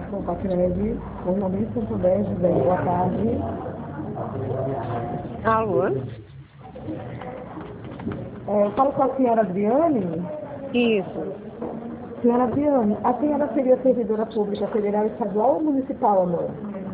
São Pacred, Jornalista Santo André, José, boa tarde. Alô? Eu falo com a senhora Adriane. Isso. Senhora Adriane, a senhora seria servidora pública federal, estadual ou municipal, amor?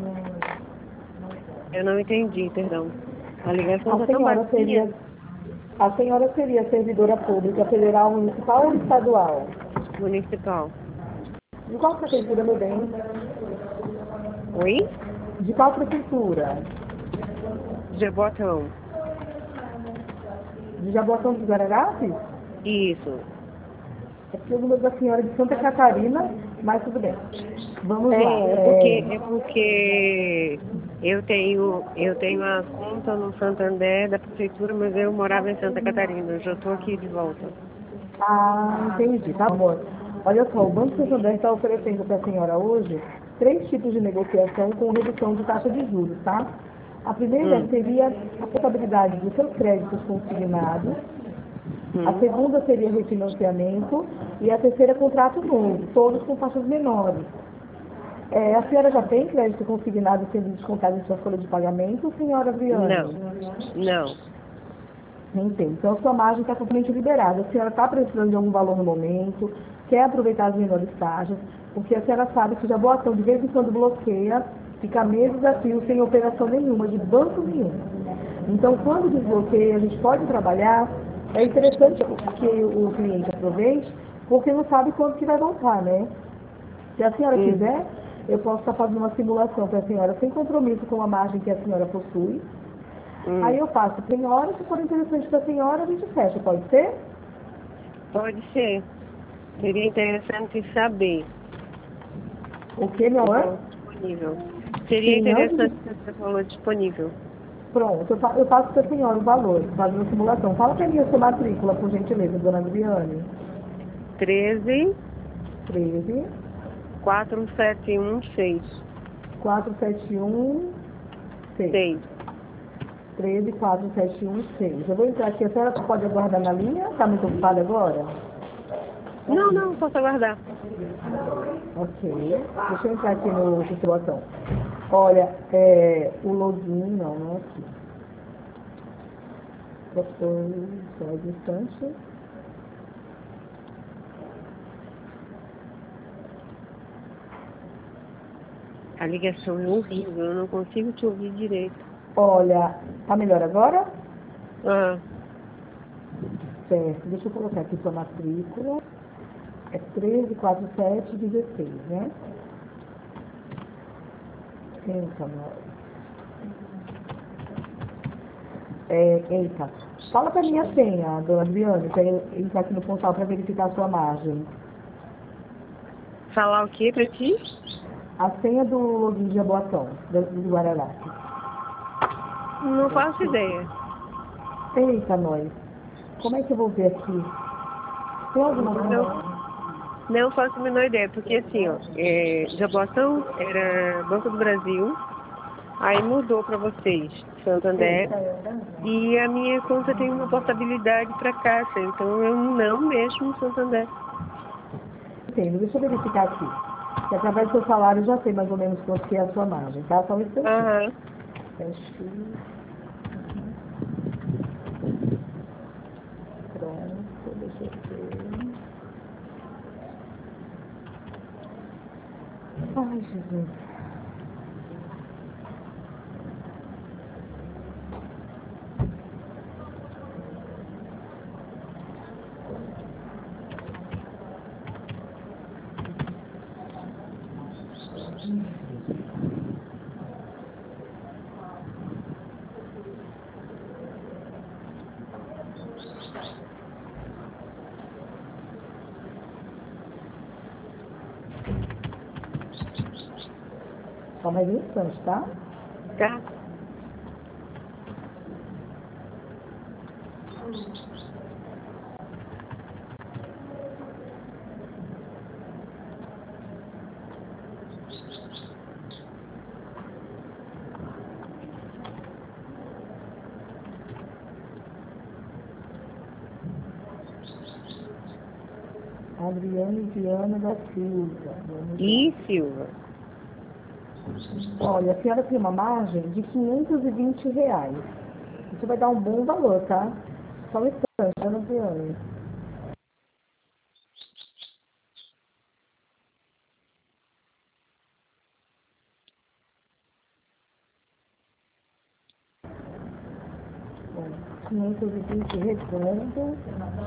Eu não entendi, perdão. A ligação A está tão senhora baixinha. seria servidora pública federal, municipal ou estadual? Municipal. De qual prefeitura, meu bem? Oi? De qual prefeitura? Jabotão. De Jaboatão dos Guararapes? Isso. É porque o número da senhora é de Santa Catarina, mas tudo bem. Vamos lá. É porque eu tenho a conta no Santander da prefeitura, mas eu morava em Santa Catarina. Eu já estou aqui de volta. Entendi, tá, amor. Olha só, o Banco Santander está oferecendo para a senhora hoje 3 tipos de negociação com redução de taxa de juros, tá? A primeira Hum. seria a portabilidade dos seus créditos consignados, a Hum. segunda seria refinanciamento e a terceira contrato novo, todos com taxas menores. A senhora já tem crédito consignado sendo descontado em sua folha de pagamento, senhora Não. Viane? Não. Entendo. Então, a sua margem está totalmente liberada. A senhora está precisando de algum valor no momento, quer aproveitar as menores taxas, porque a senhora sabe que Jaboatão de vez em quando bloqueia, fica meses a fio sem operação nenhuma, de banco nenhum. Então, quando desbloqueia, a gente pode trabalhar. É interessante que o cliente aproveite, porque não sabe quando que vai voltar, né? Se a senhora Uhum. quiser, eu posso estar fazendo uma simulação para a senhora sem compromisso com a margem que a senhora possui. Aí Hum. eu faço para a senhora, se for interessante para a senhora, a gente fecha, pode ser? Pode ser. Seria interessante saber O que, meu o amor? valor disponível. Seria Sim, antes de... interessante saber o valor disponível. Pronto, eu passo para a senhora o valor, fazendo a simulação. Fala para mim a sua matrícula, por gentileza, dona Adriane. 13 13 4716. 4716. 6. 13 4716. Eu vou entrar aqui, a senhora pode aguardar na linha? Está muito ocupada agora? Não, posso aguardar. Ok. Deixa eu entrar aqui no situação. Olha, o login, não é aqui. Propõe só um instante. A ligação é horrível, eu não consigo te ouvir direito. Olha, tá melhor agora? Ah, Certo. Deixa eu colocar aqui sua matrícula. É 134716, né? Eita, eita. Fala pra mim a senha, dona Adriane, pra eu entrar aqui no portal para verificar a sua margem. falar o que pra ti? A senha do login de Jaboatão, do Guarará. Não faço ideia. Eita, nós. Como é que eu vou ver aqui? Tem Não, alguma... não faço a menor ideia, porque assim, ó, Jaboatão era Banco do Brasil, aí mudou para vocês, Santander, e a minha conta tem uma portabilidade para Caixa, então eu não mexo no Santander. Entendo, deixa eu verificar aqui. Que através do seu salário eu já sei mais ou menos quanto que é a sua margem, tá? Só um instantinho. Aham. Fecho. Pronto, deixa eu ver. Ai, Jesus. Só mais um instante, tá? Tá? Adriane Viana da Silva. Vamos lá. E Silva. Olha, a senhora tem uma margem de R$ 520. Isso vai dar um bom valor, tá? Só um instante, Ana Adriane. Bom, 520 redondo.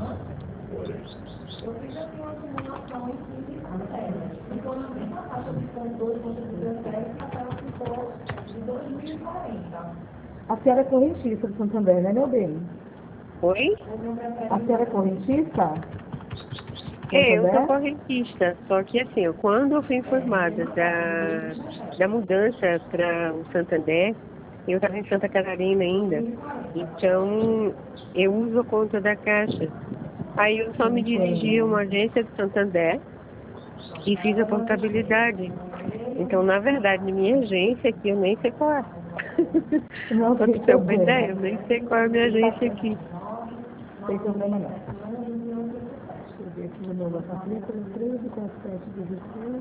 A senhora é correntista do Santander, né, meu bem? Oi? A senhora é correntista? Eu sou correntista, só que assim, quando eu fui informada da mudança para o Santander, eu estava em Santa Catarina ainda, então eu uso a conta da Caixa. Aí eu só me dirigi a uma agência do Santander e fiz a portabilidade. Então, na verdade, minha agência aqui, eu nem sei qual é. Não Pra tem tu ter uma problema. ideia, eu nem sei qual é a minha agência aqui. Não tem problema não. Deixa eu ver aqui no meu matrícula, 13, 47, 16.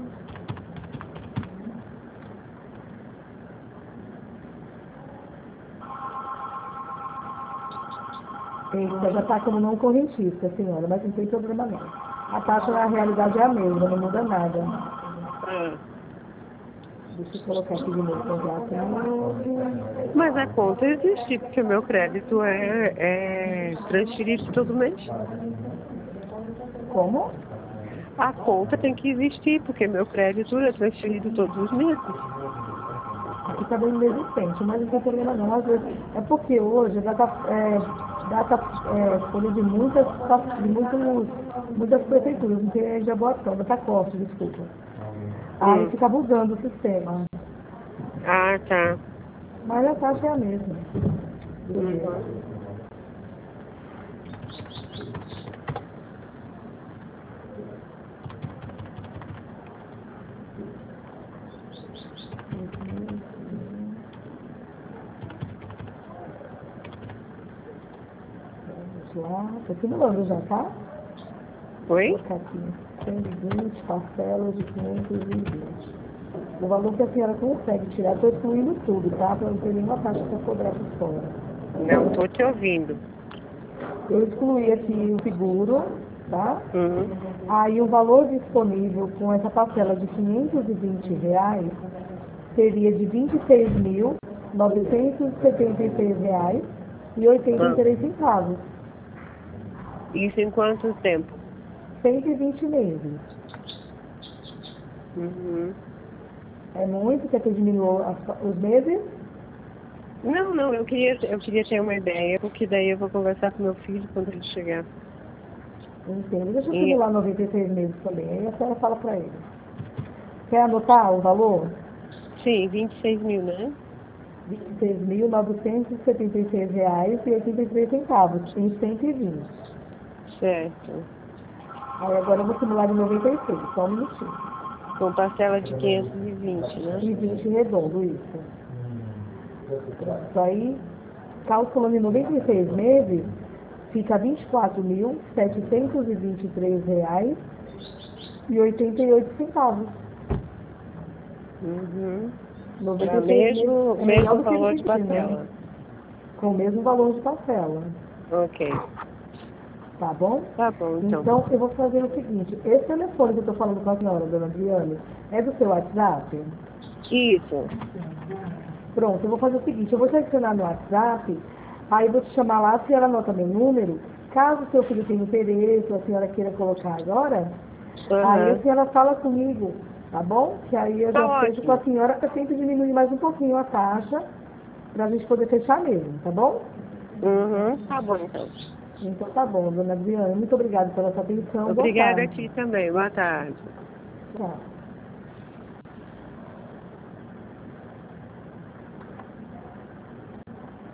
Eita, já está como não correntista, senhora, mas não tem problema não. A taxa na realidade é a mesma, não muda nada. Ah, Deixa eu colocar aqui de novo o contrato novo. mas a conta existe, porque o meu crédito é transferido todo mês. Como? A conta tem que existir, porque meu crédito é transferido todos os meses. Aqui está bem inexistente, mas não tem problema não. Às vezes, é porque hoje folha de muitas prefeituras, não tem Jaboatão, data corte, desculpa. Aí fica bugando o sistema. Ah, tá. Mas a taxa é a mesma. Vamos lá, estou simulando já, tá? Oi? Vou colocar aqui 120 parcelas de 520. O valor que a senhora consegue tirar, estou excluindo tudo, tá? Para não ter nenhuma taxa para cobrar por fora. Não estou te ouvindo. Eu excluí aqui o seguro, tá? Uhum. Aí o valor disponível com essa parcela de R$ 520 seria de R$ 26.976,83. Isso em quanto tempo? 120 meses. Uhum. É muito? Quer que eu diminua os meses? Não, eu queria ter uma ideia, porque daí eu vou conversar com meu filho quando ele chegar. Entendo. Deixa eu simular 96 meses também. Aí a senhora fala para ele. Quer anotar o valor? Sim, 26 mil, né? R$ 26.976,83 em 120. Certo. Aí agora eu vou simular de 96, só um minutinho. Com parcela de 520, né? E 20 redondo, isso. Pronto. Aí, calculando em 96 meses, fica R$ 24.723,88. Uhum. Para 96 meses mesmo é melhor do que valor de 20, né? parcela. Com o mesmo valor de parcela. Ok. Tá bom? Tá bom, então. Então, eu vou fazer o seguinte. Esse telefone que eu estou falando com a senhora, dona Adriane, é do seu WhatsApp? Isso. Pronto, eu vou fazer o seguinte. Eu vou te adicionar no WhatsApp, aí eu vou te chamar lá, a senhora anota meu número. Caso seu filho tenha interesse, ou a senhora queira colocar agora, aí a senhora fala comigo, tá bom? Que aí eu já fecho com a senhora, eu tento diminuir mais um pouquinho a taxa, pra gente poder fechar mesmo, tá bom? Uhum. Tá bom, então. Então tá bom, dona Adriana. Muito obrigada pela sua atenção. Boa Obrigada a tarde. ti também. Boa tarde. Tchau.